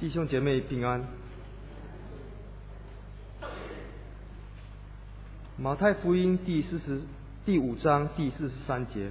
弟兄姐妹平安。马太福音第5章第43节，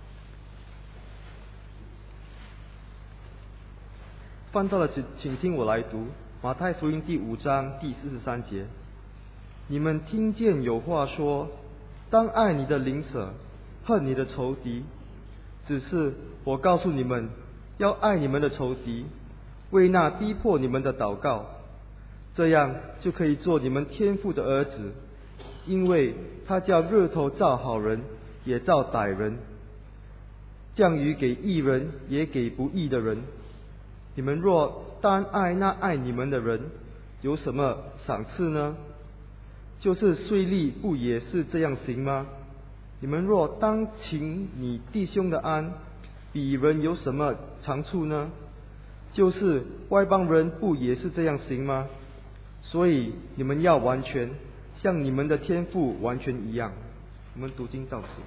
翻到了，请听我来读。马太福音第5章第43节，你们听见有话说，当爱你的邻舍，恨你的仇敌。只是我告诉你们，要爱你们的仇敌，为那逼迫你们的祷告，这样就可以做你们天父的儿子，因为他叫日头照好人，也照歹人，降雨给义人，也给不义的人。你们若单爱那爱你们的人，有什么赏赐呢？就是税吏不也是这样行吗？你们若当请你弟兄的安，比人有什么长处呢？就是外邦人不也是这样行吗？所以你们要完全，像你们的天父完全一样。我们读经到此。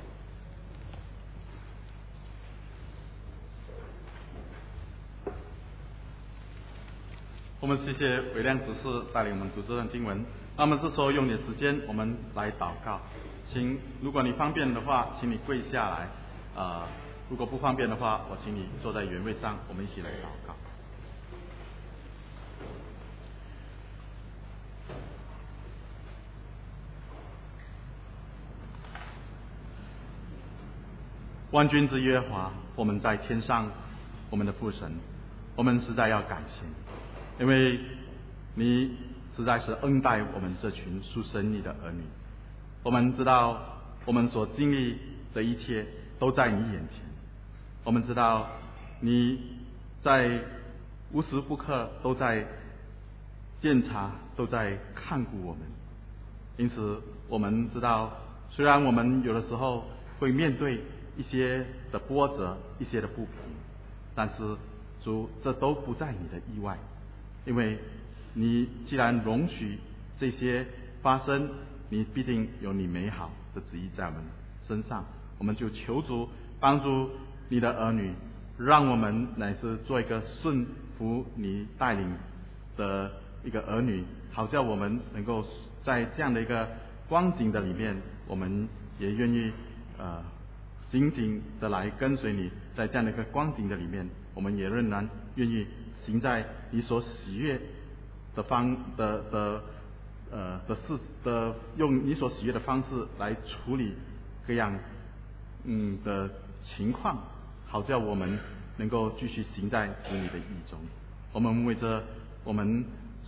我们谢谢伟亮执事带领我们读这段经文。那么这时候用点时间，我们来祷告。如果你方便的话，请你跪下来。如果不方便的话，我请你坐在原位上，我们一起来祷告。万军之耶和华，我们在天上，我们的父神，我们实在要感谢你，因为你实在是恩待我们这群属神你的儿女。我们知道我们所经历的一切都在你眼前，我们知道你在无时不刻都在监察，都在看顾我们。因此我们知道，虽然我们有的时候会面对一些的波折，一些的不平，但是主，这都不在你的意外，因为你既然容许这些发生，你必定有你美好的旨意在我们身上。我们就求主帮助你的儿女，让我们乃是做一个顺服你带领的一个儿女，好叫我们能够在这样的一个光景的里面，我们也愿意紧紧的来跟随你。在这样的一个光景的里面，我们也仍然愿意行在你所喜悦的用你所喜悦的方式来处理各样的情况，好叫我们能够继续行在主你的意中。我们为着我们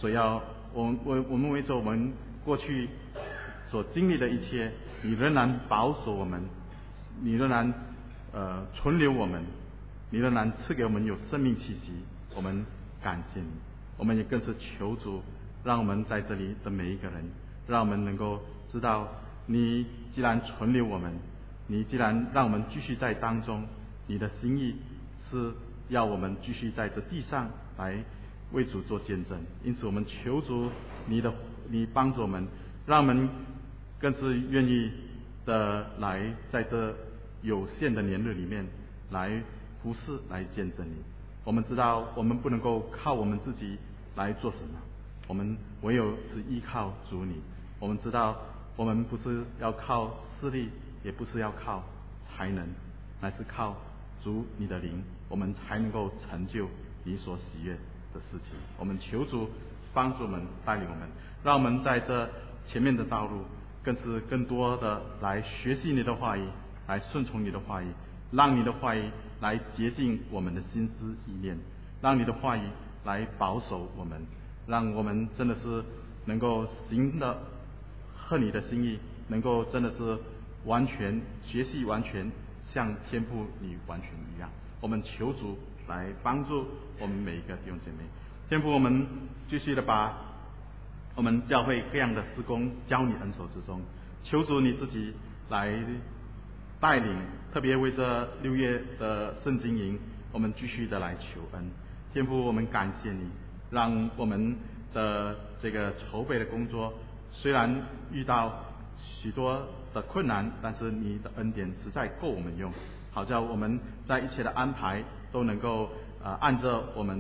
为着我们过去所经历的一切，你仍然保守我们，你仍然存留我们，你仍然赐给我们有生命气息。我们感谢你，我们也更是求主，让我们在这里的每一个人，让我们能够知道，你既然存留我们，你既然让我们继续在当中，你的心意是要我们继续在这地上来为主做见证。因此我们求主你帮助我们，让我们更是愿意的来在这有限的年日里面来服侍，来见证你。我们知道我们不能够靠我们自己来做什么，我们唯有是依靠主你。我们知道我们不是要靠势力，也不是要靠才能，乃是靠主你的灵，我们才能够成就你所喜悦的事情。我们求主帮助我们，带领我们，让我们在这前面的道路更多的来学习你的话语，来顺从你的话语，让你的话语来洁净我们的心思意念，让你的话语来保守我们，让我们真的是能够行的合你的心意，能够真的是完全学习，完全像天父你完全一样。我们求主来帮助我们每一个弟兄姐妹。天父，我们继续的把我们教会各样的事工交你恩手之中，求主你自己来带领，特别为这6月的圣经营，我们继续的来求恩。天父，我们感谢你，让我们的这个筹备的工作虽然遇到许多的困难，但是你的恩典实在够我们用，好叫我们在一切的安排都能够按照我们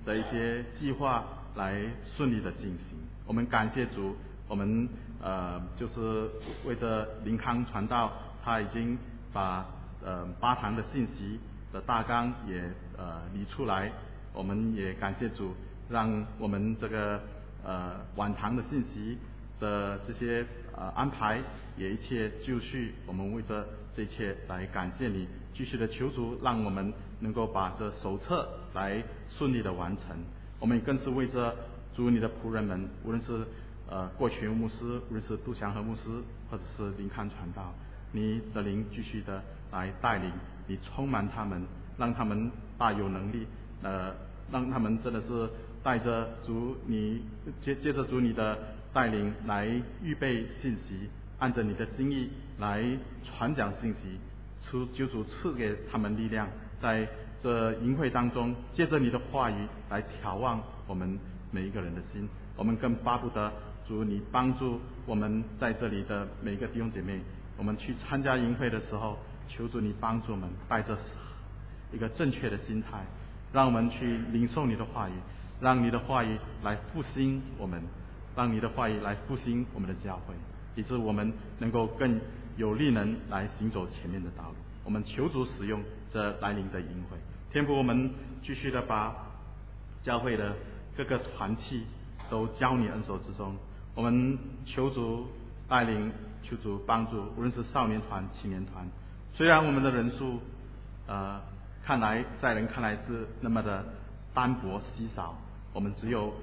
的一些计划来顺利的进行。我们感谢主，我们就是为着灵康传道，他已经把8堂的信息的大纲也理出来。我们也感谢主，让我们这个晚堂的信息的这些安排也一切就绪。我们为着这一切来感谢你，继续的求主让我们能够把这手册来顺利的完成。我们更是为着主你的仆人们，无论是郭群牧师，无论是杜祥和牧师，或者是林康传道，你的灵继续的来带领，你充满他们，让他们大有能力，让他们真的是带着主你接着主你的带领来预备信息，按着你的心意来传讲信息，求主赐给他们力量，在这营会当中，借着你的话语来眺望我们每一个人的心。我们更巴不得主你帮助我们在这里的每一个弟兄姐妹，我们去参加营会的时候，求主你帮助我们带着一个正确的心态，让我们去领受你的话语，让你的话语来复兴我们，让你的话语来复兴我们的教会，以致我们能够更有力能来行走前面的道路。我们求主使用这来临的营会，天父，我们继续的把教会的各个团契都交你恩手之中。我们求主带领，求主帮助，无论是少年团、青年团，虽然我们的人数看来在人看来是那么的单薄稀少，我们只有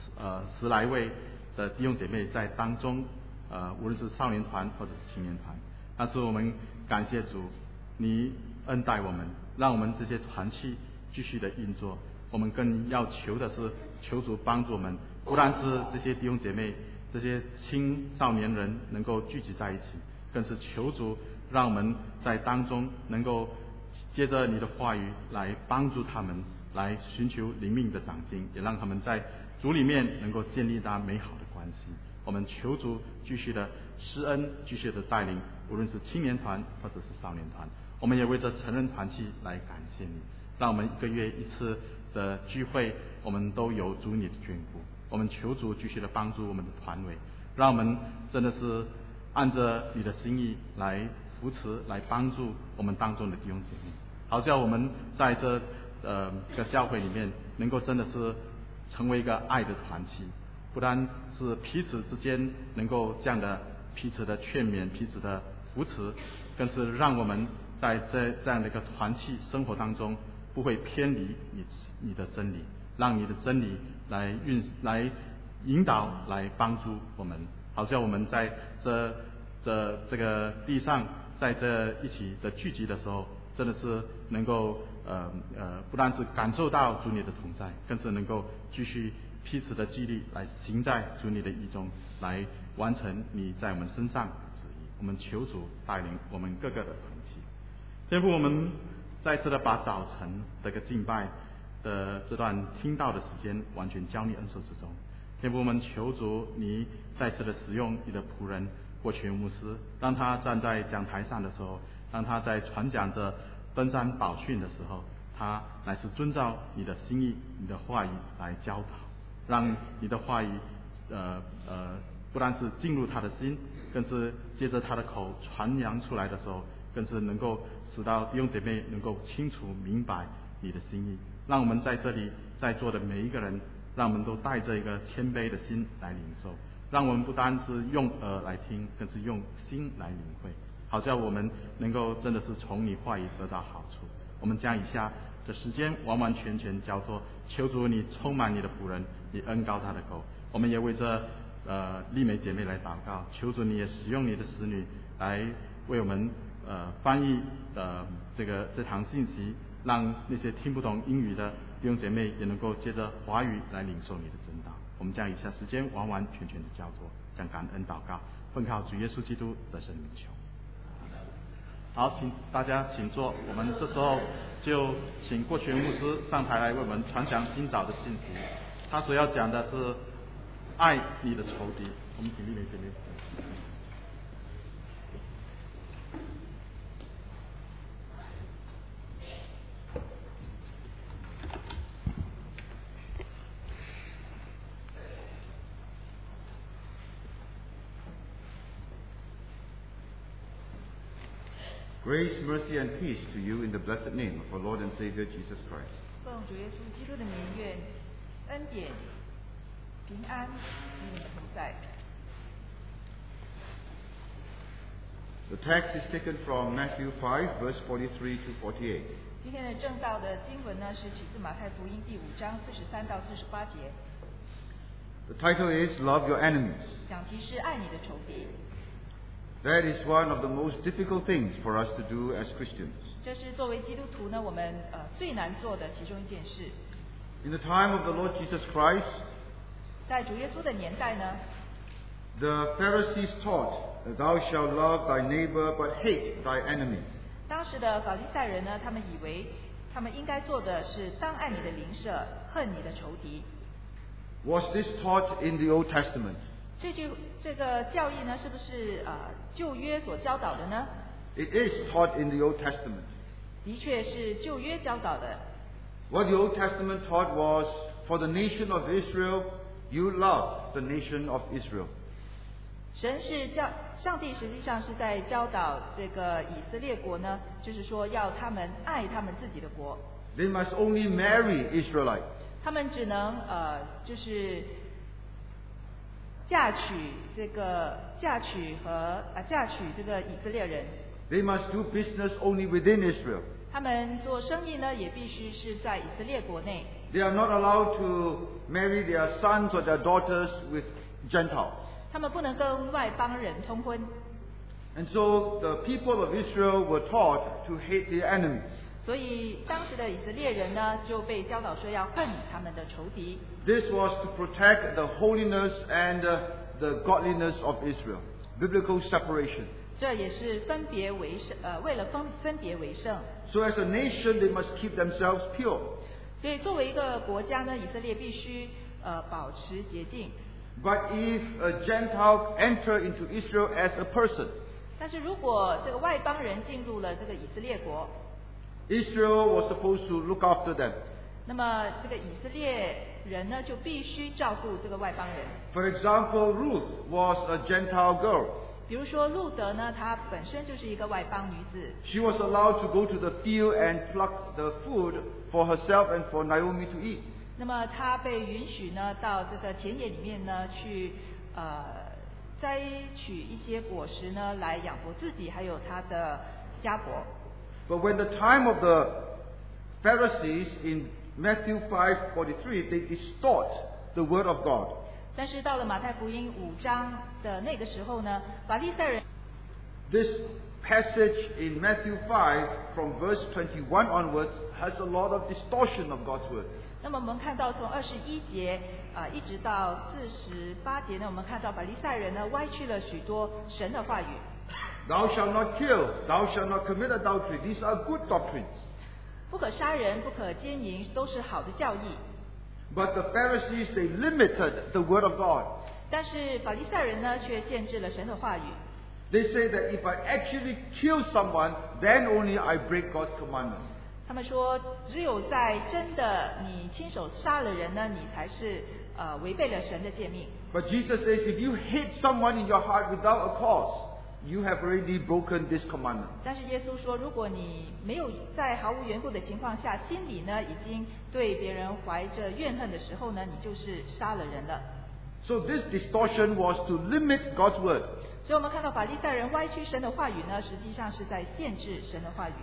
10来位的弟兄姐妹在当中，无论是少年团或者是青年团，但是我们感谢主，你恩待我们，让我们这些团契继续的运作。我们更要求的是，求主帮助我们，不但是这些弟兄姐妹、这些青少年人能够聚集在一起，更是求主让我们在当中能够接着你的话语来帮助他们，来寻求灵命的长进，也让他们在主里面能够建立那美好的关系。我们求主继续的施恩，继续的带领，无论是青年团或者是少年团。我们也为这成人团契来感谢你，让我们1个月1次的聚会，我们都有主你的眷顾。我们求主继续的帮助我们的团委，让我们真的是按着你的心意来扶持，来帮助我们当中的弟兄姐妹，好叫我们在这个教会里面能够真的是成为一个爱的团契，不单是彼此之间能够这样的彼此的劝勉、彼此的扶持，更是让我们在这样的一个团契生活当中不会偏离你的真理，让你的真理来引导、来帮助我们，好叫我们在这个地上，在这一起的聚集的时候，真的是能够不但是感受到主你的同在，更是能够继续彼此的激励，来行在主你的意中，来完成你在我们身上的旨意。我们求主带领我们各个的团契。天父，我们再次的把早晨这个敬拜的这段听到的时间完全交你恩手之中。天父，我们求主你再次的使用你的仆人郭全牧师，让他站在讲台上的时候，让他在传讲着登山宝训的时候，他乃是遵照你的心意、你的话语来教导，让你的话语不但是进入他的心，更是接着他的口传扬出来的时候，更是能够使到弟兄姐妹能够清楚明白你的心意。让我们在这里在座的每一个人，让我们都带着一个谦卑的心来领受，让我们不单是用耳来听，更是用心来领会，好叫我们能够真的是从你话语得到好处。我们将以下的时间完完全全交托，求主你充满你的仆人，你恩膏他的口。我们也为这丽美姐妹来祷告，求主你也使用你的使女来为我们翻译这堂信息，让那些听不懂英语的弟兄姐妹也能够借着华语来领受你的真道。我们将以下时间完完全全的交托，将感恩祷告奉靠主耶稣基督的圣名求。好，请大家请坐。我们这时候就请郭全牧师上台来为我们传讲今早的信息。他所要讲的是爱你的仇敌。我们请丽美姐妹。 Grace, mercy, and peace to you in the blessed name of our Lord and Savior Jesus Christ. 奉主耶稣基督的名，愿恩典、平安与你们同在。 The text is taken from Matthew 5, verse 43 to 48. 今天的正道的经文呢，是取自马太福音第5章43到48节。 The title is Love Your Enemies. 讲题是爱你的仇敌。 That is one of the most difficult things for us to do as Christians. 这是作为基督徒呢，我们最难做的其中一件事。 In the time of the Lord Jesus Christ, 在主耶稣的年代呢， the Pharisees taught that thou shalt love thy neighbor but hate thy enemy. 当时的法利赛人呢，他们以为他们应该做的是当爱你的邻舍，恨你的仇敌。 Was this taught in the Old Testament? 这个教义呢，是不是旧约所教导的呢？ It is taught in the Old Testament. 的确是旧约教导的。 What the Old Testament taught was, for the nation of Israel, you love the nation of Israel. 上帝实际上是在教导这个以色列国呢，就是说要他们爱他们自己的国。 They must only marry Israelite. 他们只能就是嫁娶这个以色列人。 They must do business only within Israel. 他们做生意呢，也必须是在以色列国内。 They are not allowed to marry their sons or their daughters with Gentiles. 他们不能跟外邦人通婚。 And so the people of Israel were taught to hate their enemies. 所以当时的以色列人呢，就被教导说要恨他们的仇敌。 This was to protect the holiness and the godliness of Israel. Biblical separation. 这也是为了分别为圣。 So as a nation, they must keep themselves pure. 所以作为一个国家呢，以色列必须保持洁净。 But if a Gentile enter into Israel as a person, 但是如果这个外邦人进入了这个以色列国， Israel was supposed to look after them. 那么这个以色列人呢，就必须照顾这个外邦人。 For example, Ruth was a Gentile girl. 比如说路德呢，她本身就是一个外邦女子， She was allowed to go to the field and pluck the food for herself and for Naomi to eat. 那么她被允许呢到这个田野里面呢去摘取一些果实呢来养活自己还有她的家伯。 But when the time of the Pharisees in Matthew 5:43, they distort the word of God. 但是到了马太福音5章的那个时候呢，法利赛人 This passage in Matthew 5 from verse 21 onwards has a lot of distortion of God's word. 那么我们看到从21节一直到48节呢，我们看到法利赛人呢歪曲了许多神的话语。 Thou shalt not kill, thou shalt not commit adultery. These are good doctrines. 不可杀人，不可奸淫，都是好的教义。 But the Pharisees, they limited the word of God. 但是法利赛人呢，却限制了神的话语。 They say that if I actually kill someone, then only I break God's commandment. 他们说，只有在真的你亲手杀了人呢，你才是违背了神的诫命。 But Jesus says, if you hate someone in your heart without a cause, you have already broken this commandment. 但是耶稣说，如果你没有在毫无缘故的情况下，心里呢已经对别人怀着怨恨的时候呢，你就是杀了人了。 So this distortion was to limit God's word. 所以我们看到法利赛人歪曲神的话语呢，实际上是在限制神的话语。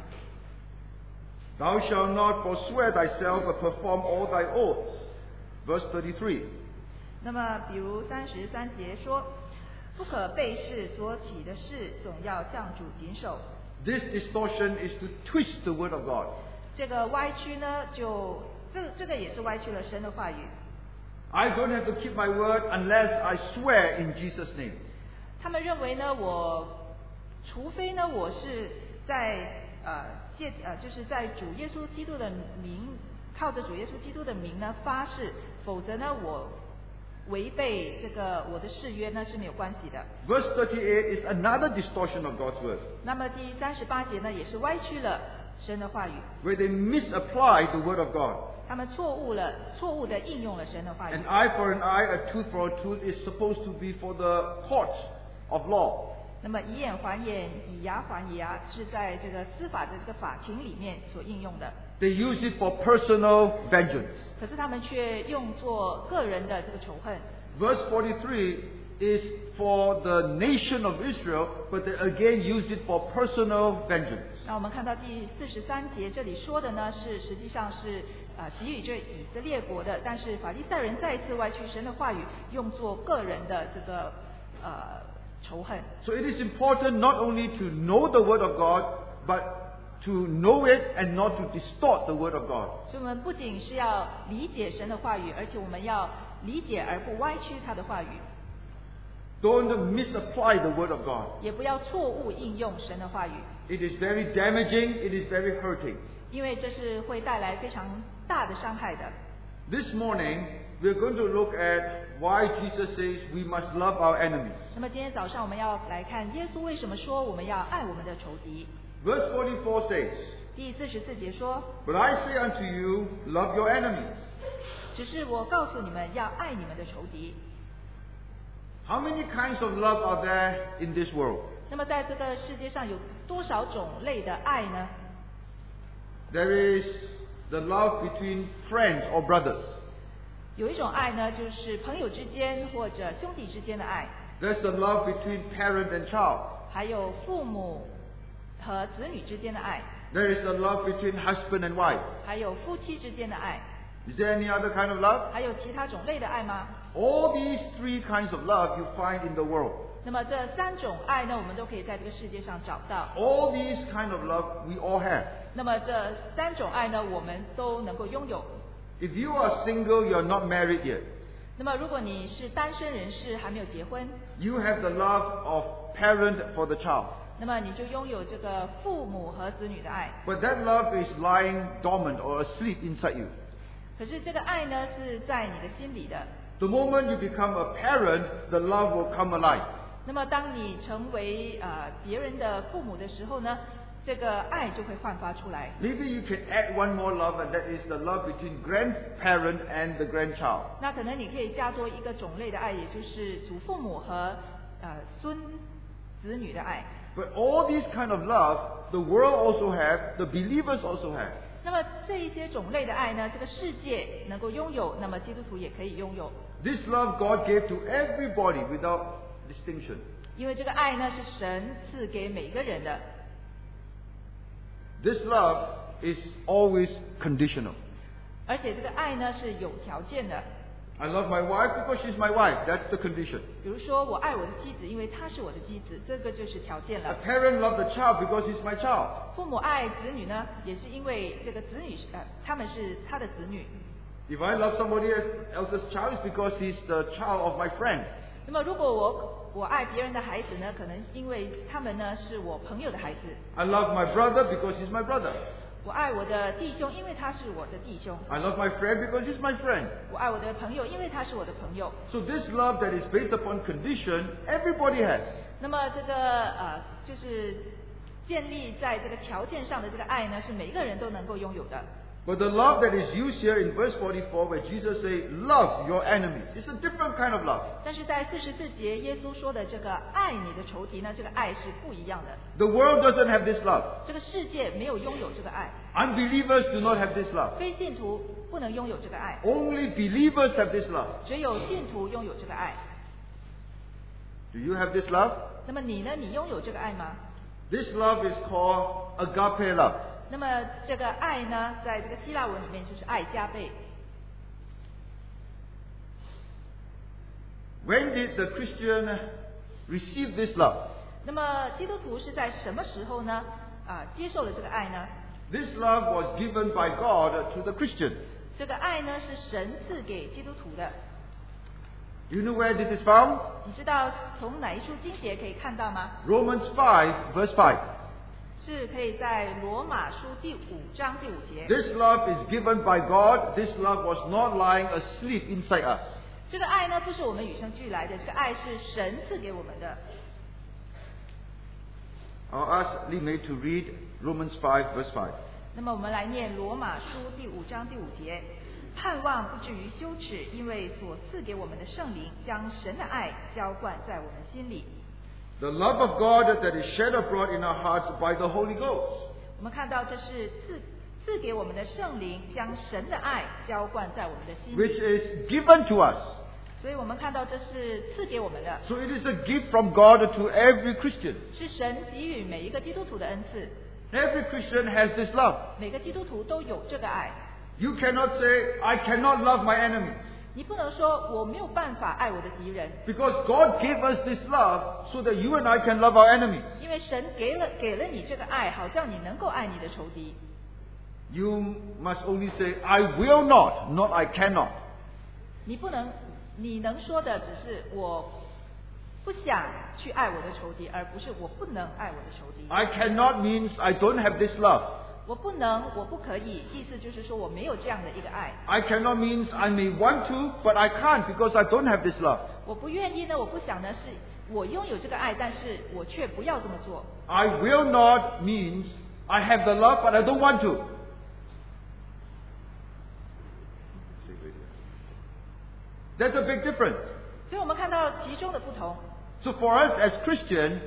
Thou shalt not forswear thyself or perform all thy oaths. Verse 33. 那么，比如33节说，不可背誓所起的事，总要向主谨守。 This distortion is to twist the word of God. 这个歪曲呢，这个也是歪曲了神的话语。 I don't have to keep my word unless I swear in Jesus' name. 他们认为呢，除非呢，我是在就是在主耶稣基督的名，靠着主耶稣基督的名呢发誓，否则呢，我违背这个我的誓约呢是没有关系的。 Verse 38 is another distortion of God's word, 那么第38节呢，也是歪曲了神的话语， where they misapply the word of God. 他们错误的应用了神的话语。 An eye for an eye, a tooth for a tooth is supposed to be for the courts of law. 那么以眼还眼，以牙还牙，是在这个司法的这个法庭里面所应用的。 They use it for personal vengeance. 可是他们却用作个人的这个仇恨。 Verse 43 is for the nation of Israel, but they again use it for personal vengeance. 那我们看到第43节，这里说的呢是实际上是给予这以色列国的，但是法利赛人再次歪曲神的话语，用作个人的这个仇恨。 So it is important not only to know the word of God, but to know it and not to distort the word of God. 所以我们不仅是要理解神的话语，而且我们要理解而不歪曲他的话语。 Don't misapply the word of God. 也不要错误应用神的话语。 It is very damaging, it is very hurting. 因为这是会带来非常大的伤害的。 This morning, we're going to look at why Jesus says we must love our enemies. 那么今天早上我们要来看耶稣为什么说我们要爱我们的仇敌。 Verse 44 says, 第44节说 But I say unto you, love your enemies. 只是我告诉你们要爱你们的仇敌。 How many kinds of love are there in this world? 那么在这个世界上有多少种类的爱呢？ There is the love between friends or brothers. 有一种爱呢，就是朋友之间或者兄弟之间的爱。 There's the love between parent and child. 还有父母和子女之间的爱。 There is the love between husband and wife. 还有夫妻之间的爱。 Is there any other kind of love? 还有其他种类的爱吗？ All these three kinds of love you find in the world. 那么这三种爱呢，我们都可以在这个世界上找到。 All these kind of love we all have. 那么这三种爱呢，我们都能够拥有。 If you are single, you are not married yet. 那么如果你是单身人士，还没有结婚， You have the love of parent for the child. 那么你就拥有这个父母和子女的爱。 But that love is lying dormant or asleep inside you. 可是这个爱呢，是在你的心里的。 The moment you become a parent, the love will come alive. 那么当你成为别人的父母的时候呢，这个爱就会焕发出来。 Maybe you can add one more love, and that is the love between grandparent and the grandchild. 那可能你可以加多一个种类的爱，也就是祖父母和孙子女的爱。 But all these kind of love, the world also have, the believers also have. 那么这一些种类的爱呢，这个世界能够拥有，那么基督徒也可以拥有。 This love God gave to everybody without distinction. 因为这个爱呢，是神赐给每个人的。 This love is always conditional. 而且这个爱呢是有条件的。 I love my wife because she's my wife. That's the condition. 比如说，我爱我的妻子，因为她是我的妻子，这个就是条件 A 了。 parent loves the child because he's my child. 父母爱子女呢，也是因为这个子女他们是他的子女。 If I love somebody else's child, it's because he's the child of my friend. 那么如果我爱别人的孩子呢，可能因为他们呢是我朋友的孩子。 I love my brother because he's my brother. 我爱我的弟兄，因为他是我的弟兄。 I love my friend because he's my friend. 我爱我的朋友，因为他是我的朋友。 So this love that is based upon condition, everybody has. 那么这个就是建立在这个条件上的这个爱呢，是每一个人都能够拥有的。 But the love that is used here in verse 44, where Jesus says, love your enemies, it's a different kind of love. 但是在44节，耶稣说的这个爱你的仇敌呢，这个爱是不一样的。 The world doesn't have this love. 这个世界没有拥有这个爱， Unbelievers do not have this love. 非信徒不能拥有这个爱， Only believers have this love. 只有信徒拥有这个爱。 Do you have this love? 那么你呢？你拥有这个爱吗？ This love is called agape love. 那么这个爱呢，在这个希腊文里面就是爱加倍。 When did the Christian receive this love? 那么基督徒是在什么时候呢？接受了这个爱呢？ This love was given by God to the Christian. 这个爱呢是神赐给基督徒的。 You know where this is found? 你知道从哪一处经节可以看到吗？ Romans 5, verse 5. 是可以在罗马书第5章第5节。 This love is given by God. This love was not lying asleep inside us. 这个爱呢，不是我们与生俱来的，这个爱是神赐给我们的。 I'll ask Li Mei to read Romans 5, verse 5. 那么我们来念罗马书第5章第5节，盼望不至于羞耻，因为所赐给我们的圣灵将神的爱浇灌在我们心里。 The love of God that is shed abroad in our hearts by the Holy Ghost. 我们看到这是赐给我们的圣灵，将神的爱浇灌在我们的心 which 里。 is given to us. 所以我们看到这是赐给我们的， So it is a gift from God to every Christian. 是神给予每一个基督徒的恩赐。 Every Christian has this love. 每个基督徒都有这个爱。 You cannot say, I cannot love my enemies. 你不能说我没有办法爱我的敌人， Because God gave us this love so that you and I can love our enemies. 因为神给了你这个爱，好叫你能够爱你的仇敌。 You must only say, I will not, not I cannot. 你能说的只是我不想去爱我的仇敌，而不是我不能爱我的仇敌。 I cannot means I don't have this love. 我不能，我不可以，意思就是说我没有这样的一个爱。 I cannot means I may want to, but I can't because I don't have this love. 我不愿意呢，我不想呢，是我拥有这个爱，但是我却不要这么做。 I will not means I have the love, but I don't want to. There's a big difference. 所以我们看到其中的不同。 So for us as Christian,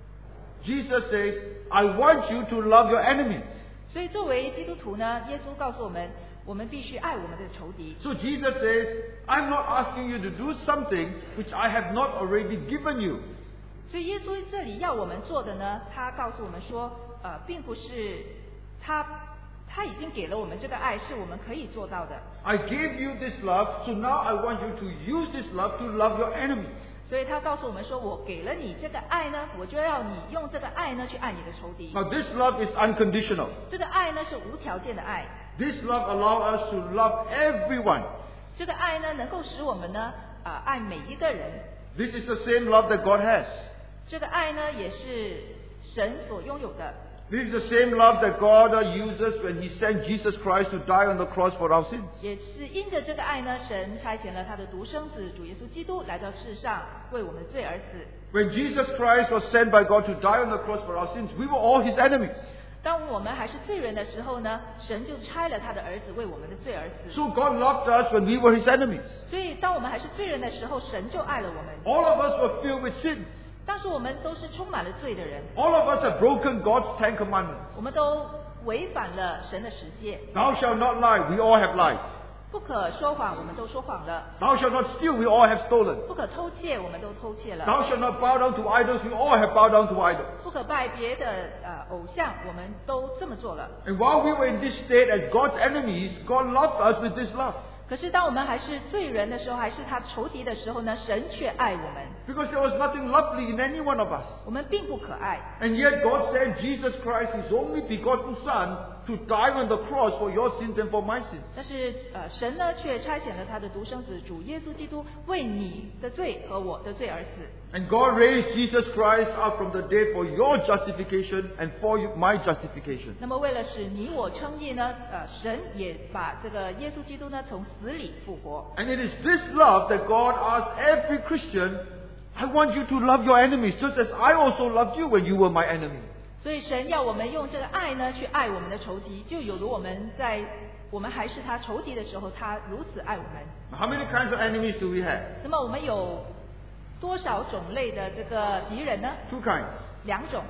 Jesus says, I want you to love your enemies. 所以作为基督徒呢，耶稣告诉我们，我们必须爱我们的仇敌。 So Jesus says, I'm not asking you to do something which I have not already given you. 所以耶稣这里要我们做的呢，他告诉我们说，并不是他已经给了我们这个爱，是我们可以做到的。 I gave you this love, so now I want you to use this love to love your enemies. 所以他告诉我们说，我给了你这个爱呢，我就要你用这个爱呢去爱你的仇敌。 Now this love is unconditional. 这个爱呢是无条件的爱， This love allows us to love everyone. 这个爱呢能够使我们呢爱每一个人。 This is the same love that God has. 这个爱呢也是神所拥有的。 This is the same love that God uses when He sent Jesus Christ to die on the cross for our sins. 也是因着这个爱呢，神差遣了他的独生子主耶稣基督来到世上，为我们的罪而死。 When Jesus Christ was sent by God to die on the cross for our sins, we were all His enemies. 当我们还是罪人的时候呢，神就差了他的儿子为我们的罪而死。 So God loved us when we were His enemies. 所以当我们还是罪人的时候，神就爱了我们。 All of us were filled with sin. 当时我们都是充满了罪的人， All of us have broken God's 10 commandments. 我们都违反了神的十诫。 Thou shalt not lie. We all have lied. 不可说谎，我们都说谎了； Thou shalt not steal. We all have stolen. 不可偷窃，我们都偷窃了； Thou shalt not bow down to idols. We all have bowed down to idols. 不可拜别的偶像，我们都这么做了。 And while we were in this state as God's enemies, God loved us with this love. 可是当我们还是罪人的时候，还是他仇敌的时候呢，神却爱我们。 Because there was nothing lovely in any one of us. 我们并不可爱， And yet God sent Jesus Christ, His only begotten Son, to die on the cross for your sins and for my sins. 但是神呢却差遣了他的独生子主耶稣基督为你的罪和我的罪而死。 And God raised Jesus Christ up from the dead for your justification and for my justification. 那么为了使你我称义呢，神也把这个耶稣基督呢从死里复活。 And it is this love that God asks every Christian, I want you to love your enemies, just as I also loved you when you were my enemy. 所以神要我们用这个爱呢去爱我们的仇敌，就有如我们还是他仇敌的时候，他如此爱我们。 How many kinds of enemies do we have? 那么我们有多少种类的这个敌人呢？ Two kinds. 两种。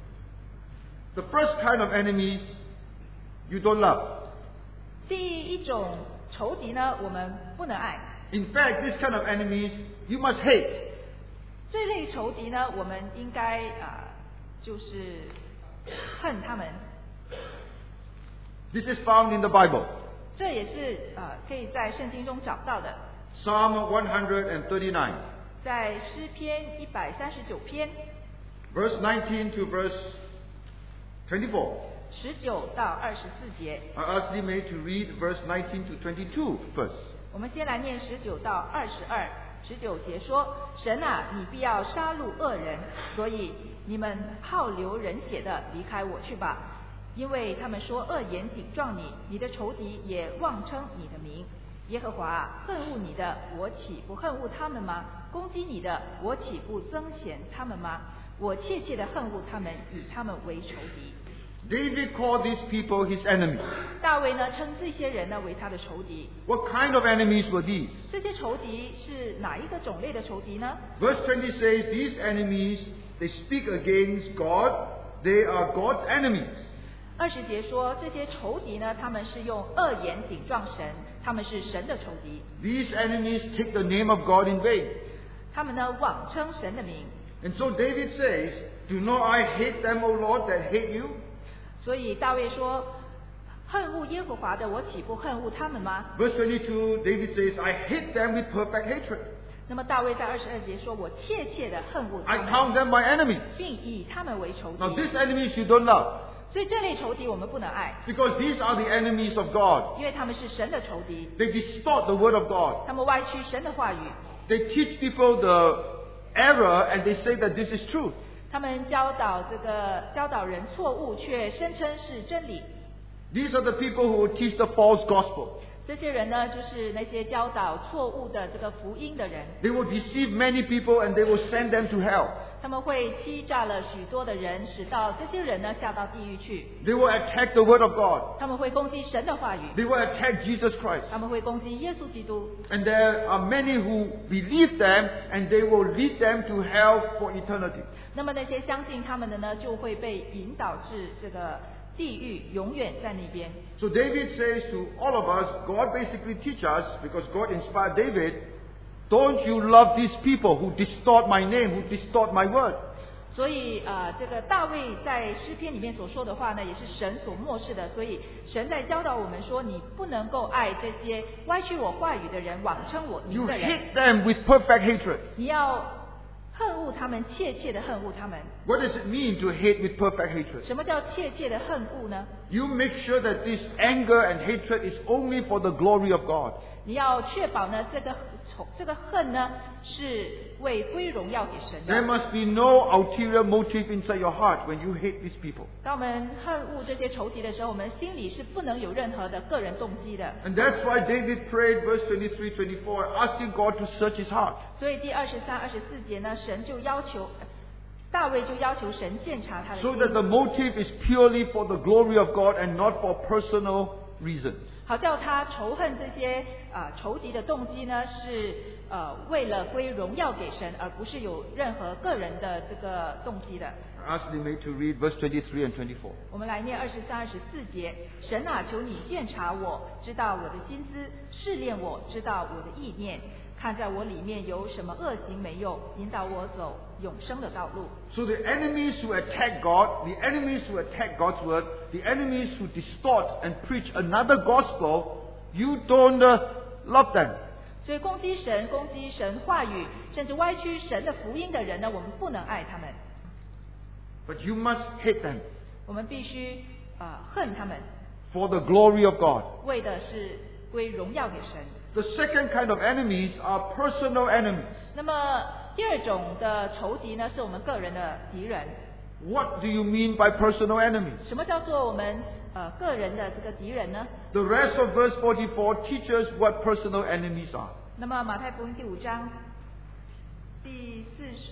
The first kind of enemies you don't love. 第一种仇敌呢，我们不能爱。 In fact, this kind of enemies you must hate. 这类仇敌呢，我们应该就是恨他们。 This is found in the Bible. 这也是可以在圣经中找到的， Psalm 139, 在诗篇139篇 verse 19 to verse 24. 19到24节。 I ask thee, mate, to read verse 19 to 22 first. 我们先来念19到22。19节说：神啊，你必要杀戮恶人，所以你们好流人血的离开我去吧，因为他们说恶言顶撞你，你的仇敌也妄称你的名。耶和华啊，恨恶你的，我岂不恨恶他们吗？攻击你的，我岂不憎嫌他们吗？我切切的恨恶他们，以他们为仇敌。 David called these people his enemies. 大卫呢称这些人呢为他的仇敌。 What kind of enemies were these? 这些仇敌是哪一个种类的仇敌呢？ Verse 20 says, these enemies they speak against God, they are God's enemies. 20节说，这些仇敌呢，他们是用恶言顶撞神，他们是神的仇敌。 These enemies take the name of God in vain. 他们呢，妄称神的名。 And so David says, "Do not I hate them, O Lord, that hate you?" 所以大卫说：“恨恶耶和华的，我岂不恨恶他们吗？” Verse 22, David says, "I hate them with perfect hatred. 那么大卫在22节说：“我切切的恨恶他 I 们， count them my enemies." 并以他们为仇敌。” Now these enemies you don't love, 所以这类仇敌我们不能爱， because these are the enemies of God. 因为他们是神的仇敌， They distort the word of God. 他们歪曲神的话语， They teach people the error and they say that this is truth. 他们教导人错误，却声称是真理。 These are the people who will teach the false gospel. 这些人呢，就是那些教导错误的这个福音的人， They will deceive many people and they will send them to hell. 他们会欺诈了许多的人，使到这些人呢下到地狱去。 They will attack the word of God. 他们会攻击神的话语， They will attack Jesus Christ. 他们会攻击耶稣基督。 And there are many who believe them and they will lead them to hell for eternity. 那么那些相信他们的呢，就会被引导至这个地狱，永远在那边。 So David says to all of us, God basically teach us, because God inspired David, don't you love these people who distort my name, who distort my word. 所以这个大卫在诗篇里面所说的话呢，也是神所漠视的。所以神在教导我们说，你不能够爱这些歪曲我话语的人，妄称我名 You 的人， hate them with perfect hatred. 你要恨恶他们，切切的恨恶他们。 What does it mean to hate with perfect hatred? 什么叫切切的恨恶呢？ You make sure that this anger and hatred is only for the glory of God. 你要确保呢，这个恨呢，是为归荣耀给神 There 的。 must be no ulterior motive inside your heart when you hate these people. 当我们恨恶这些仇敌的时候，我们心里是不能有任何的个人动机的。 And that's why David prayed, verse 23, 24, asking God to search his heart. 所以第23、24节呢，大卫就要求神鉴察他的 So 心， that the motive is purely for the glory of God and not for personal reasons. 好叫他仇恨这些仇敌的动机呢，是为了归荣耀给神，而不是有任何个人的这个动机的。 I asked Limei to read verse 23 and 24. 我们来念23、24节。神啊，求你鉴察我，知道我的心思，试炼我，知道我的意念，看在我里面有什么恶行没有，引导我走永生的道路。 So the enemies who attack God, the enemies who attack God's word, the enemies who distort and preach another gospel, you don't love them. 所以攻击神话语，甚至歪曲神的福音的人呢，我们不能爱他们， But you must hate them 我们必须恨他们， for the glory of God. 为的是归荣耀给神。 The second kind of enemies are personal enemies. 那么第二种的仇敌呢，是我们个人的敌人。 What do you mean by personal enemies? 什么叫做我们个人的这个敌人呢？ The rest of verse 44 teaches what personal enemies are. 那么马太福音第5章第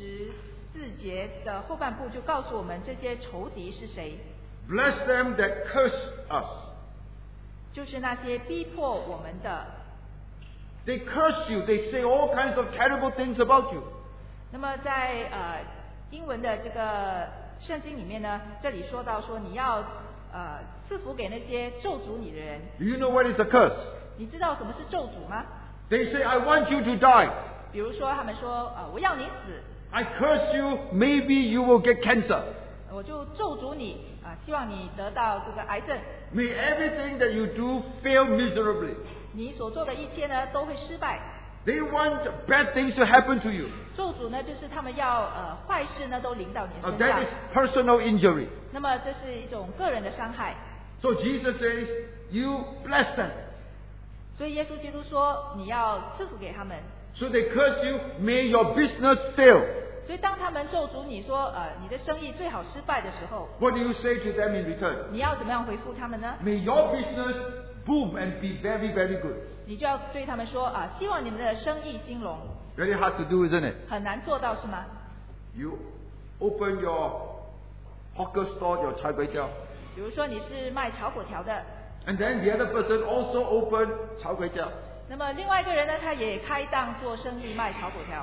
44节的后半部就告诉我们这些仇敌是谁， Bless them that curse us. 就是那些逼迫我们的。 They curse you. They say all kinds of terrible things about you. 那么在英文的这个圣经里面呢，这里说到说你要赐福给那些咒诅你的人。 Do you know what is a curse? 你知道什么是咒诅吗？ They say, I want you to die. 比如说他们说我要你死， I curse you. Maybe you will get cancer. 我就咒诅你希望你得到这个癌症。 May everything that you do fail miserably. 你所做的一切呢都会失败。 They want bad things to happen to you. 咒诅呢，就是他们要坏事呢都临到你的 Now 身上 that is。personal injury. 那么这是一种个人的伤害。 So Jesus says, you bless them. 所以耶稣基督说你要赐福给他们。 So they curse you. May your business fail. 所以当他们咒诅你说你的生意最好失败的时候， What do you say to them in return? 你要怎么样回复他们呢？ May your business boom and be very, very good. 你就要对他们说希望你们的生意兴隆。 Very hard to do, isn't it? 很难做到是吗？ You open your hawker store, your chai kway teow, 比如说你是卖炒粿条的， and then the other person also open chai kway teow. 那么另外一个人呢，他也开档做生意卖炒粿条。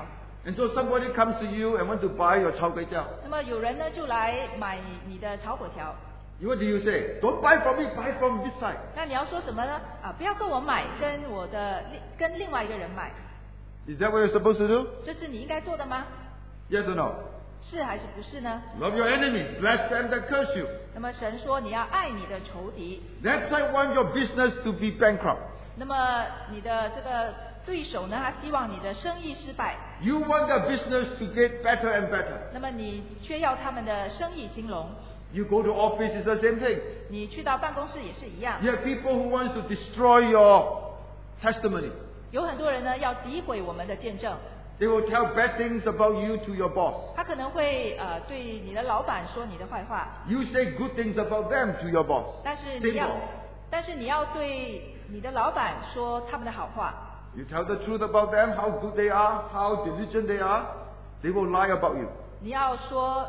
And so somebody comes to you and want to buy your chao kway teow. 那么有人呢就来买你的炒粿条， What do you say? Don't buy from me, buy from this side. 那你要说什么呢？不要跟我买，跟另外一个人买， Is that what you're supposed to do? 这是你应该做的吗？ Yes or no? 是还是不是呢？ Love your enemies, bless them that curse you. 那么神说你要爱你的仇敌， That side want your business to be bankrupt. 那么你的这个对手呢，他希望你的生意失败， You want their business to get better and better. 那么你却要他们的生意兴隆。 You go to office, it's the same thing. 你去到办公室也是一样， You have people who want to destroy your testimony. 有很多人呢要诋毁我们的见证， They will tell bad things about you to your boss. 他可能会对你的老板说你的坏话， You say good things about them to your boss. 但是 Same 你要 boss. 对你的老板说他们的好话。 You tell the truth about them, how good they are, how diligent they are. They will lie about you. 你要说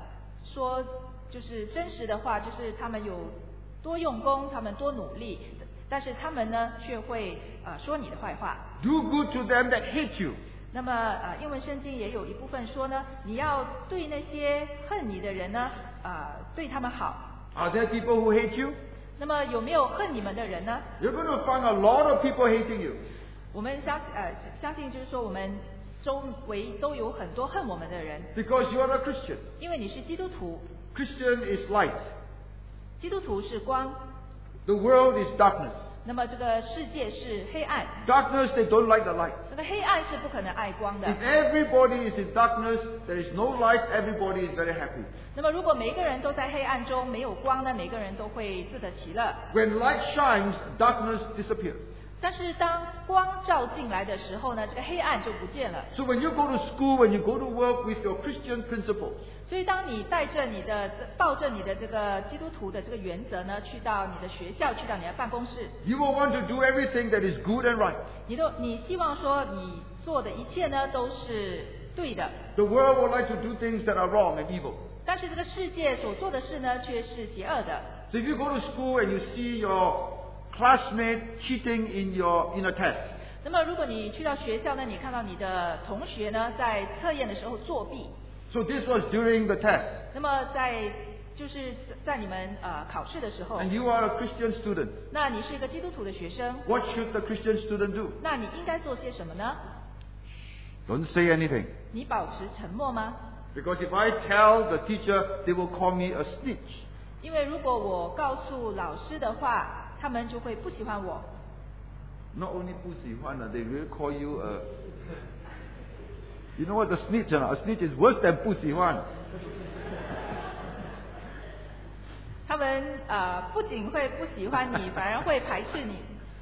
就是真实的话，就是他们有多用功，他们多努力，但是他们呢却会说你的坏话。 Do good to them that hate you. 那么英文圣经也有一部分说呢，你要对那些恨你的人呢对他们好。 Are there people who hate you? 那么有没有恨你们的人呢？ You're going to find a lot of people hating you. 我们相信就是说我们周围都有很多恨我们的人， Because you are a Christian. 因为你是基督徒， Christian is light. 基督徒是光， The world is darkness. 那么这个世界是黑暗， Darkness, they don't like the light. 这个黑暗是不可能爱光的。 If everybody is in darkness, there is no light, everybody is very happy. 那么如果每一个人都在黑暗中没有光呢，每个人都会自得其乐。 When light shines, darkness disappears. 但是当光照进来的时候呢，这个黑暗就不见了。 So when you go to school, when you go to work with your Christian principles, 所以当你抱着你的这个基督徒的这个原则呢，去到你的学校，去到你的办公室， you will want to do everything that is good and right. 你希望说你做的一切呢都是对的， The world would like to do things that are wrong and evil. 但是这个世界所做的事呢却是邪恶的。 So if you go to school and you see your classmate cheating in a test, 那么如果你去到学校呢，你看到你的同学呢在测验的时候作弊， so this was during the test, 那么在你们考试的时候， and you are a Christian student, 那你是一个基督徒的学生， what should the Christian student do? 那你应该做些什么呢？ Don't say anything. 你保持沉默吗？ Because if I tell the teacher, they will call me a snitch. 因为如果我告诉老师的话，他们就会不喜欢我。 Not only 不喜欢, they will call you a... You know what a snitch is? A snitch is worse than 不喜欢. 他们不仅会不喜欢你，反而会排斥你。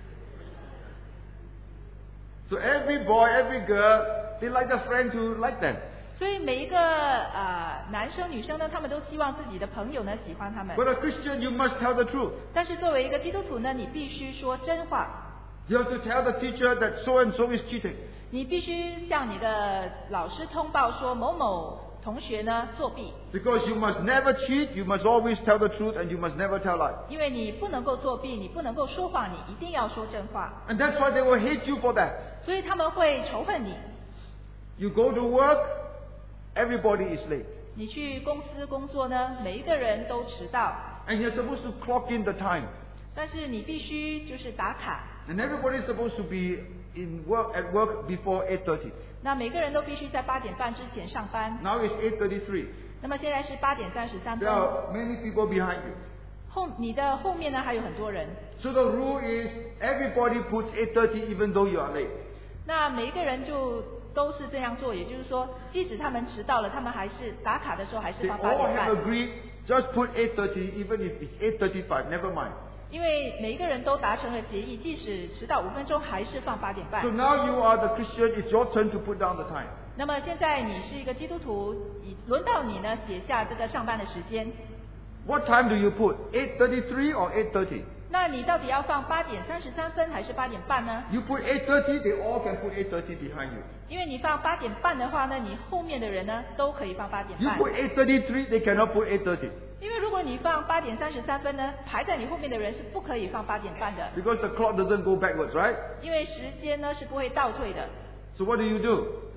So every boy, every girl, they like a friend to like them. 所以每一个男生女生呢，他们都希望自己的朋友呢喜欢他们。 But a Christian, you must tell the truth. 但是作为一个基督徒呢，你必须说真话， You have to tell the teacher that so and so is cheating. 你必须向你的老师通报说某某同学呢作弊， Because you must never cheat, you must always tell the truth, and you must never tell lies. 因为你不能够作弊，你不能够说谎，你一定要说真话。 And that's why they will hate you for that. 所以他们会仇恨你。 You go to work, everybody is late. 你去公司工作呢，每一个人都迟到， And you're supposed to clock in the time. 但是你必须就是打卡。 And everybody is supposed to be at work before 8:30. 那每个人都必须在8点半之前上班。 Now it's 8:33. 那么现在是8点33 There 分， are many people behind you. 你的后面呢还有很多人。 So the rule is everybody puts 8:30 even though you are late. 那每一个人就都是这样做，也就是说，即使他们迟到了，他们还是打卡的时候还是 They 放8 all 点 have 半， agreed, just put 8:30 even if it's 8:35, never mind. 因为每一个人都达成了协议，即使迟到5分钟还是放8点半 So。now you are the Christian, it's your turn to put down the time. 那么现在你是一个基督徒，轮到你呢写下这个上班的时间。 What time do you put? 8:33 or 8:30? 那你到底要放8点33分还是8点半呢？ You put 8:30, they all can put 8:30 behind you. 因为你放8点半的话呢，你后面的人呢都可以放8点 You 半。 put 8:33, they cannot put 8:30. 因为如果你放8点33分呢，排在你后面的人是不可以放8点半的， Because the clock doesn't go backwards, right? 因为时间呢是不会倒退的。 So what do you do?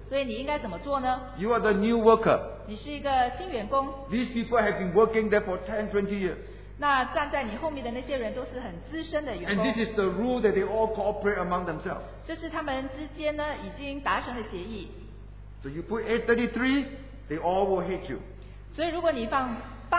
所以你应该怎么做呢？ You are the new worker. 你是一个新员工， These people have been working there for 10, 20 years. 那站在你后面的那些人都是很资深的员 And 工 this，is the rule that they all cooperate among themselves. 这是他们之间呢已经达成的协议。 So you put 8:33, they all will hate you. 所以如果你放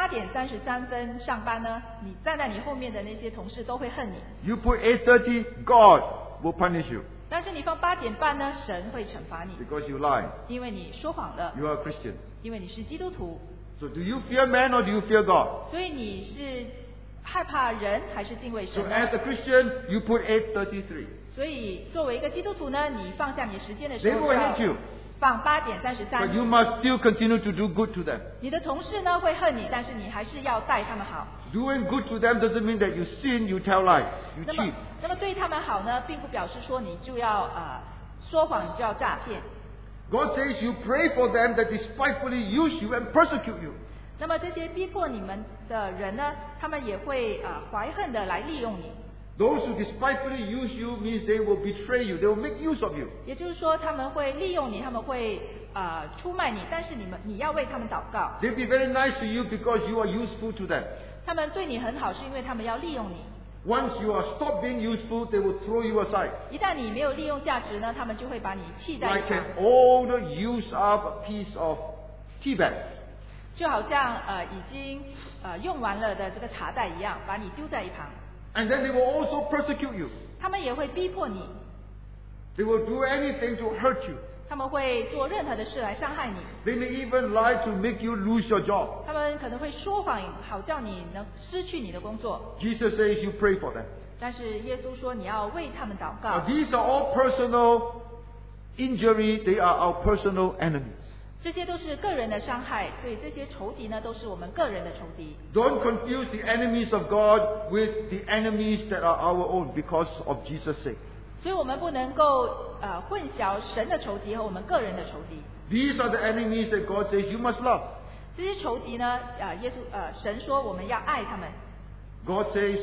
8:33上班呢，你站在你后面的那些同事都会恨你。 You put 8:30, God will punish you 但是你放8:30呢，神会惩罚你， because you lied. 因为你说谎了， You are a Christian. 因为你是基督徒。 So do you fear man or do you fear God? 所以你是害怕人还是敬畏 So 神呢？ as a Christian, you put 8:33. 所以作为一个基督徒呢，你放下你时间的时 They 候 will 要 hate you, 放 but you 8:33。 must still continue to do good to them. 你的同事呢会恨你，但是你还是要待他们好。 Doing good to them doesn't mean that you sin, you tell lies, you 那么 cheat. 对他们好呢，并不表示说你就要说谎，你就要诈骗。 God says you pray for them that despitefully use you and persecute you. 那么这些逼迫你们的人呢，他们也会怀恨的来利用你。 Those who despitefully use you means they will betray you, they will make use of you. 也就是说，他们会利用你，他们会出卖你，但是你要为他们祷告。 They'll be very nice to you because you are useful to them. 他们对你很好，是因为他们要利用你。 Once you are stopped being useful, they will throw you aside. 一旦你没有利用价值呢，他们就会把你弃在一 Like 旁 an。old used up piece of tea bag. 就好像已经用完了的这个茶袋一样，把你丢在一旁。 And then they will also persecute you. 他们也会逼迫你， They will do anything to hurt you. 他们会做任何的事来伤害你。 They may even lie to make you lose your job. 他们可能会说谎，好叫你能失去你的工作。 Jesus says you pray for them. 但是耶稣说你要为他们祷 Now, 告。 these are all personal injury. They are our personal enemies. 这些都是个人的伤害，所以这些仇敌呢，都是我们个人的仇敌。 Don't confuse the enemies of God with the enemies that are our own because of Jesus' sake. 所以我们不能够混淆神的仇敌和我们个人的仇敌。 These are the enemies that God says you must love. 这些仇敌呢，神说我们要爱他们。 God says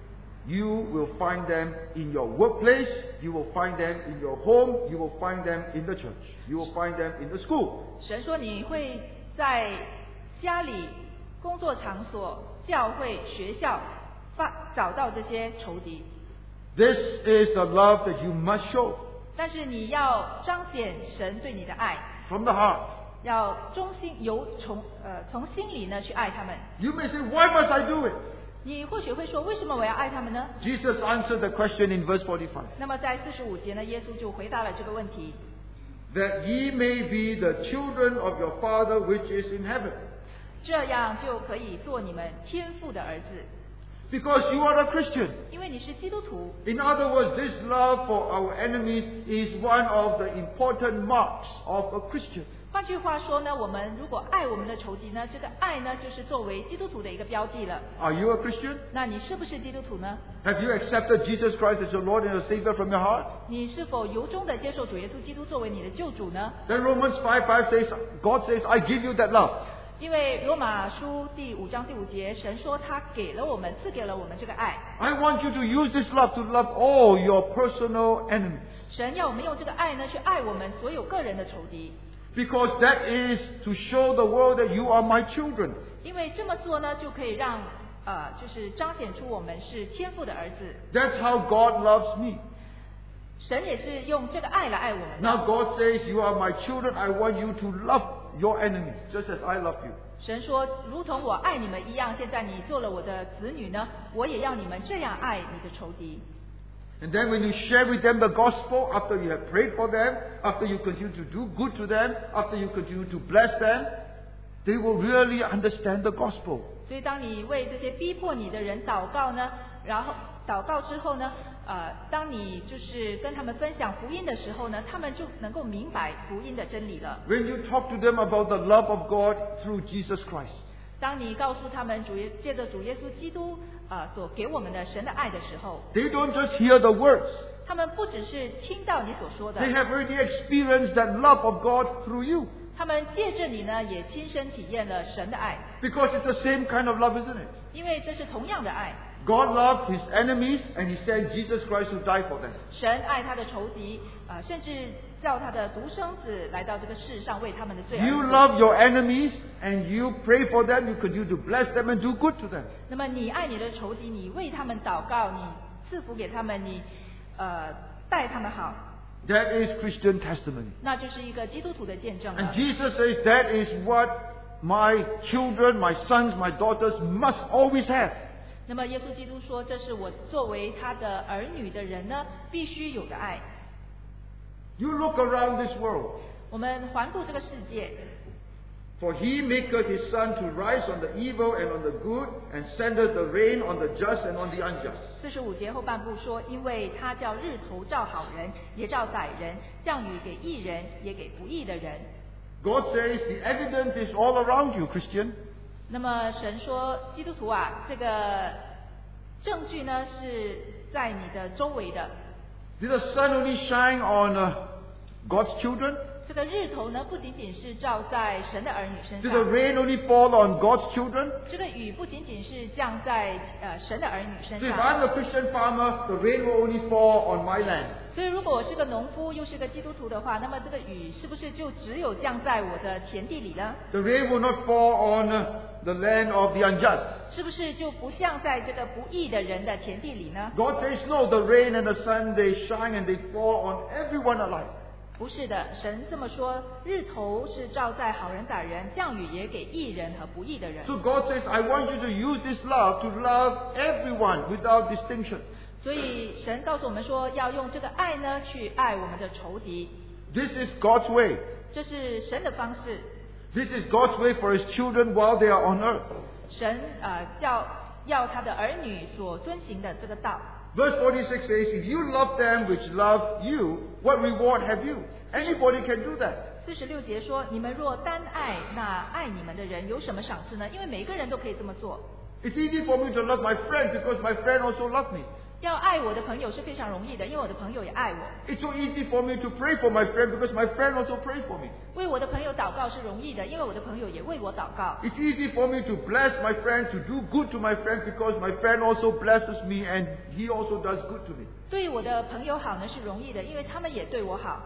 you will find them in your workplace, you will find them in your home, you will find them in the church, you will find them in the school. 神说你会在家里、工作场所、教会、学校找到这些仇敌。 This is the love that you must show 但是你要彰显神对你的爱， from the heart. 要从心里呢去爱他们。 You may say, why must I do it? 你或许会说，为什么我要爱他们呢？ Jesus answered the question in verse 45. 那么在45节呢，耶稣就回答了这个问题。 That ye may be the children of your Father which is in heaven. 这样就可以做你们天父的儿子， Because you are a Christian. 因为你是基督徒。 In other words, this love for our enemies is one of the important marks of a Christian. 换句话说呢，我们如果爱我们的仇敌呢，这个爱呢，就是作为基督徒的一个标记了。 Are you a Christian? 那你是不是基督徒呢？ Have you accepted Jesus Christ as your Lord and your Savior from your heart? 你是否由衷的接受主耶稣基督作为你的救主呢？ Then Romans 5:5 says, God says, I give you that love. 因为罗马书第5章第5节，神说他给了我们，赐给了我们这个爱。 I want you to use this love to love all your personal enemies. 神要我们用这个爱呢，去爱我们所有个人的仇敌。 Because that is to show the world that you are my children. 因为这么做呢，就可以让就是彰显出我们是天父的儿子。 That's how God loves me. 神也是用这个爱来爱我们的。 Now God says, you are my children. I want you to love your enemies just as I love you. 神说，如同我爱你们一样，现在你做了我的子女呢，我也要你们这样爱你的仇敌。 And then when you share with them the gospel, after you have prayed for them, after you continue to do good to them, after you continue to bless them, they will really understand the gospel. 所以当你为这些逼迫你的人祷告呢，然后祷告之后呢，当你就是跟他们分享福音的时候呢，他们就能够明白福音的真理了。 When you talk to them about the love of God through Jesus Christ, 当你告诉他们借着主耶稣基督所给我们的神的爱的时候， they don't just hear the words. 他们不只是听到你所说的， They have already experienced that love of God through you. 他们借着你呢，也亲身体验了神的爱， Because it's the same kind of love, isn't it? 因为这是同样的爱。 God loved His enemies and He sent Jesus Christ to die for them. 神爱他的仇敌，甚至叫他的独生子来到这个世上，为他们的罪而 You 死。 love your enemies and you pray for them, you continue to bless them and do good to them. 那么你爱你的仇敌，你为他们祷告，你赐福给他们，你待他们好， That is Christian testimony. 那就是一个基督徒的见证了 And。Jesus says that is what my children, my sons, my daughters must always have. 那么耶稣基督说，这是我作为他的儿女的人呢，必须有的爱。 You look around this world. 我们环顾这个世界， For He maketh His sun to rise on the evil and on the good, and sendeth the rain on the just and on the unjust. 45节后半部说，因为他叫日头照好人，也照歹人，降雨给义人，也给不义的人。 God says the evidence is all around you, Christian. 那么神说，基督徒啊，这个证据呢是在你的周围的。 Did the sun only shine on God's children? 这个日头呢，不仅仅是照在神的儿女身 Did the 上， rain only fall on God's children? 这个雨不仅仅是降在神的儿女身 So if 上。 I'm a Christian farmer, the rain will only fall on my land. 所以，如果我是个农夫，又是个基督徒的话，那么这个雨是不是就只有降在我的田地里呢？ The rain will not fall on the land of the unjust. 是不是就不降在这个不义的人的田地里呢？ God says no, the rain and the sun, they shine and they fall on everyone alike. 不是的，神这么说，日头是照在好人歹人，降雨也给义人和不义的人。 So God says, I want you to use this love to love everyone without distinction. 所以神告诉我们说，要用这个爱呢，去爱我们的仇敌， This is God's way. 这是神的方式。 This is God's way for His children while they are on earth. 神要他的儿女所遵行的这个道。 Verse 46 says, If you love them which love you, what reward have you? Anybody can do that. 46节说：“你们若单爱那爱你们的人，有什么赏赐呢？因为每个人都可以这么做。 It's easy for me to love my friend because my friend also loves me. 要爱我的朋友是非常容易的，因为我的朋友也爱我。 It's so easy for me to pray for my friend because my friend also prays for me. 为我的朋友祷告是容易的，因为我的朋友也为我祷告。 It's easy for me to bless my friend, to do good to my friend because my friend also blesses me and he also does good to me. 对我的朋友好呢是容易的，因为他们也对我好。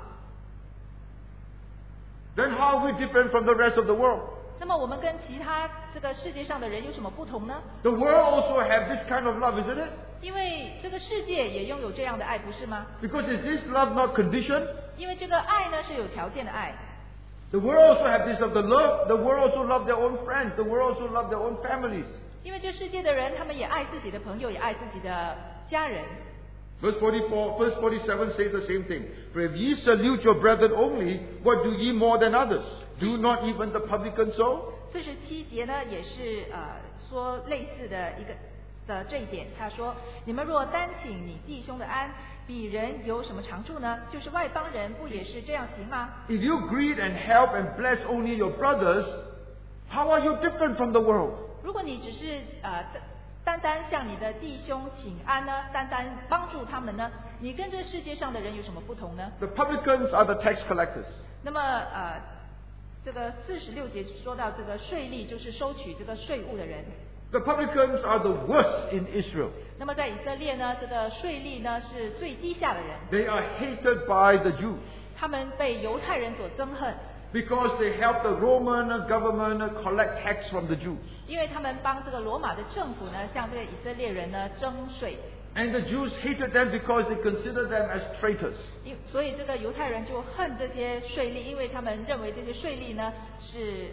Then how are we different from the rest of the world? 那么我们跟其他这个世界上的人有什么不同呢？ The world also have this kind of love, isn't it? 因为这个世界也拥有这样的爱，不是吗？ Because is this love not conditioned? 因为这个爱呢是有条件的爱。 The world also have this of the love. The world also love their own friends. The world also love their own families. 因为这世界的人，他们也爱自己的朋友，也爱自己的家人。 Verse 47 says the same thing. For if ye salute your brethren only, what do ye more than others? Do not even the publicans so? 47节呢也是说类似的这一点，他说：你们若单请你弟兄的安，比人有什么长处呢？就是外邦人不也是这样行吗？ If you greet and help and bless only your brothers, how are you different from the world? 如果你只是单单向你的弟兄请安呢，单单帮助他们呢，你跟这世界上的人有什么不同呢？ The publicans are the tax collectors. 那么这个46节说到这个税吏，就是收取这个税务的人。 The publicans are the worst in Israel. 那么在以色列呢，这个税吏呢是最低下的人， They are hated by the Jews 他们被犹太人所憎恨， because they help the Roman government collect tax from the Jews. 因为他们帮这个罗马的政府呢，向这个以色列人呢征税。 And the Jews hated them because they considered them as traitors. 所以这个犹太人就恨这些税吏，因为他们认为这些税吏呢是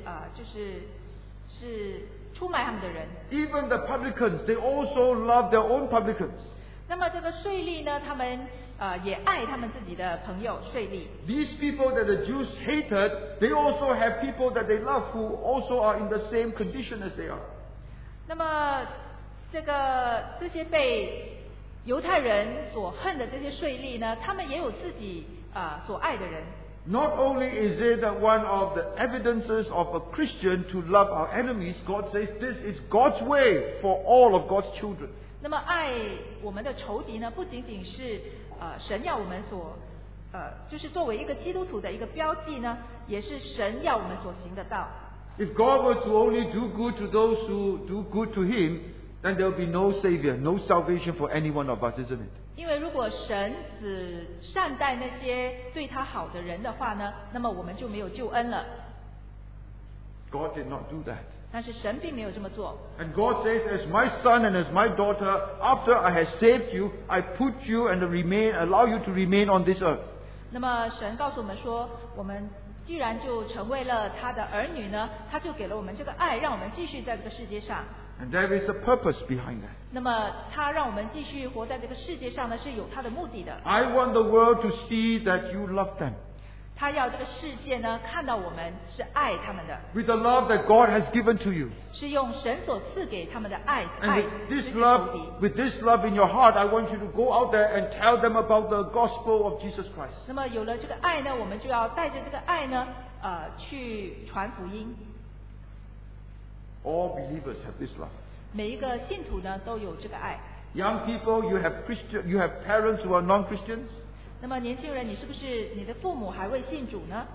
是出卖他们的人。 Even the publicans, they also love their own publicans. 那么这个税吏呢，他们也爱他们自己的朋友税吏。 These people that the Jews hated, they also have people that they love who also are in the same condition as they are. 那么这些被犹太人所恨的这些税吏呢，他们也有自己所爱的人。 Not only is it one of the evidences of a Christian to love our enemies, God says this is God's way for all of God's children. 那么爱我们的仇敌呢，不仅仅是神要我们所就是作为一个基督徒的一个标记呢，也是神要我们所行的道。 If God were to only do good to those who do good to Him, then there will be no Savior, no salvation for any one of us, isn't it? 因为如果神只善待那些对他好的人的话呢，那么我们就没有救恩了。 God did not do that. 但是神并没有这么做。 And God says, as my son and as my daughter, after I have saved you, I put you and allow you to remain on this earth. 那么神告诉我们说，我们既然就成为了他的儿女呢，他就给了我们这个爱，让我们继续在这个世界上。 And there is a purpose behind that. 那么他让我们继续活在这个世界上呢，是有他的目的的。 I want the world to see that you love them 他要这个世界呢看到我们是爱他们的， with the love that God has given to you. 是用神所赐给他们的爱 And 直 with 接 this 投 love, 递。 with this love in your heart, I want you to go out there and tell them about the gospel of Jesus Christ. 那么有了这个爱呢，我们就要带着这个爱呢，去传福音。 All believers have this love. 每一个信徒呢都有这个爱。 Young people, you have parents who are non-Christians. 那么年轻人，你是不是你的父母还未信主呢？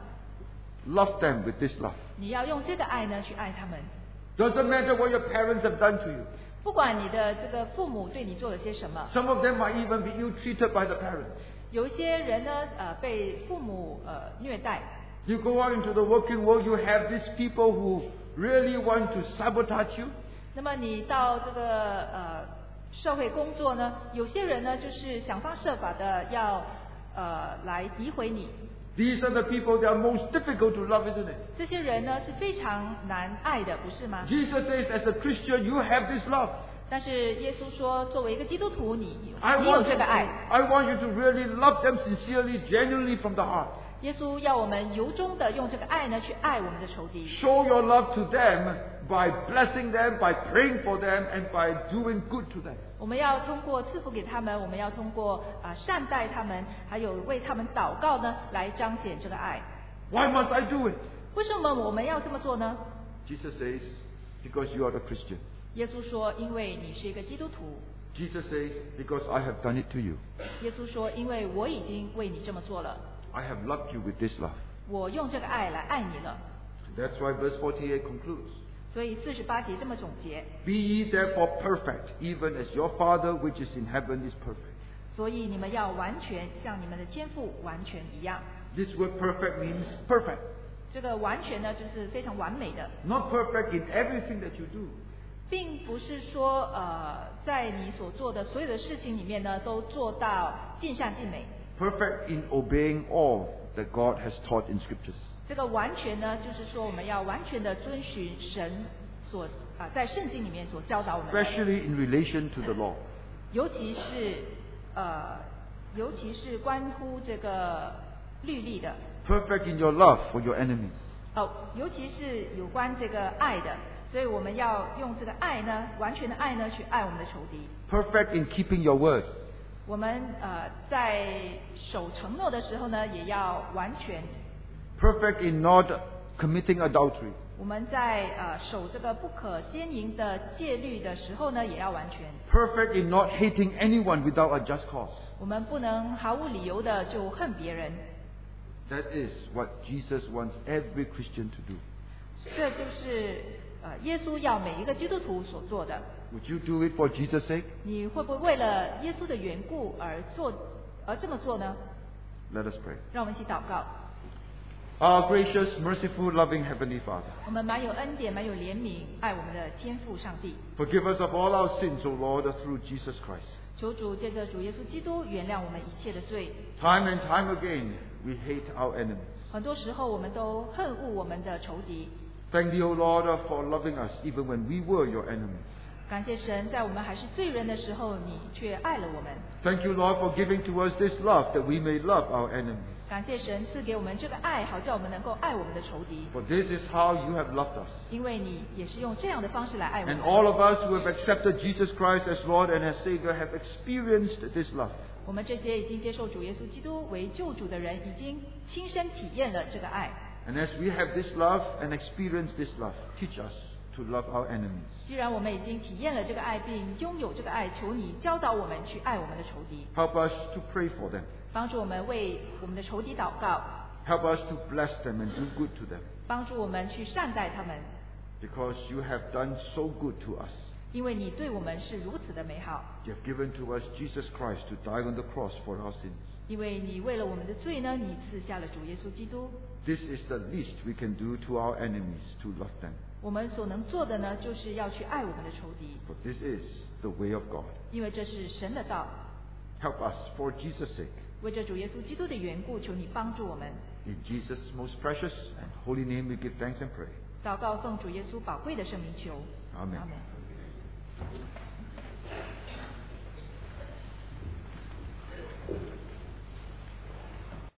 Love them with this love. 你要用这个爱呢去爱他们。 Doesn't matter what your parents have done to you. 不管你的这个父母对你做了些什么， Some of them might even be ill-treated by the parents. 有一些人呢，被父母虐待。 You go out into the working world, you have these people who really want to sabotage you. 那么你到这个社会工作呢，有些人呢就是想方设法的要来诋毁你。 These are the people that are most difficult to love, isn't it? 这些人呢是非常难爱的，不是吗？ Jesus says, as a Christian, you have this love. 但是耶稣说，作为一个基督徒，你 I 有 want 这个爱。 you to really love them sincerely, genuinely from the heart. 耶稣要我们由衷的用这个爱呢去爱我们的仇敌。 Show your love to them by blessing them, by praying for them, and by doing good to them. 我们要通过赐福给他们，我们要通过善待他们，还有为他们祷告呢，来彰显这个爱。 Why must I do it? 为什么我们要这么做呢？ Jesus says, because you are the Christian. 耶稣说，因为你是一个基督徒。 Jesus says, because I have done it to you. 耶稣说，因为我已经为你这么做了， I have loved you with this love. 我用这个爱来爱你了。 That's why verse 48 concludes. 所以48节这么总结。 Be ye therefore perfect, even as your Father which is in heaven is perfect. 所以你们要完全，像你们的天父完全一样。 This word perfect means perfect. 这个完全呢，就是非常完美的， Not perfect in everything that you do. 并不是说在你所做的所有的事情里面呢，都做到尽善尽美。 Perfect in obeying all that God has taught in scriptures. 这个完全呢，就是说我们要完全的遵循神所在圣经里面所教导我们的， Especially in relation to the law. 尤其是关乎这个律例的。 Perfect in your love for your enemies. 尤其是有关这个爱的，所以我们要用这个爱呢，完全的爱呢，去爱我们的仇敌。 Perfect in keeping your word. 我们在守承诺的时候呢，也要完全。 Perfect in not committing adultery. 我们在守这个不可奸淫的戒律的时候呢，也要完全。 Perfect in not hating anyone without a just cause. 我们不能毫无理由的就恨别人。 That is what Jesus wants every Christian to do. 这就是耶稣要每一个基督徒所做的。 Would you do it for Jesus' sake? 你会不会为了耶稣的缘故而这么做呢？ Let us pray. 让我们一起祷告。 Our gracious, merciful, loving Heavenly Father, 我们满有恩典，满有怜悯，爱我们的天父上帝。 forgive us of all our sins, O Lord, through Jesus Christ. 求主借着主耶稣基督原谅我们一切的罪。 Time and time again, we hate our enemies. 很多时候我们都恨恶我们的仇敌。 Thank thee, O Lord, for loving us even when we were your enemies. 感谢神，在我们还是罪人的时候，你却爱了我们。 Thank you, Lord, for giving to us this love that we may love our enemies. 感谢神赐给我们这个爱，好叫我们能够爱我们的仇敌。 For this is how you have loved us. 因为你也是用这样的方式来爱我 And 们。 all of us who have accepted Jesus Christ as Lord and as Savior have experienced this love. 我们这些已经接受主耶稣基督为救主的人，已经亲身体验了这个爱。 And as we have this love and experience this love, teach us to love our enemies. 既然我们已经体验了这个爱，并拥有这个爱，求你教导我们去爱我们的仇敌， Help us to pray for them. 帮助我们为我们的仇敌祷告， Help us to bless them and do good to them. 帮助我们去善待他们， Because you have done so good to us. 因为你对我们是如此的美好， You have given to us Jesus Christ to die on the cross for our sins. 因为你为了我们的罪呢，你赐下了主耶稣基督。 This is the least we can do to our enemies, to love them. 我们所能做的呢，就是要去爱我们的仇敌， For this is the way of God. 因为这是神的道。 Help us for Jesus' sake. 为着主耶稣基督的缘故，求你帮助我们。 In Jesus' most precious and holy name we give thanks and pray. 祷告奉主耶稣宝贵的圣名求。 Amen. 阿门。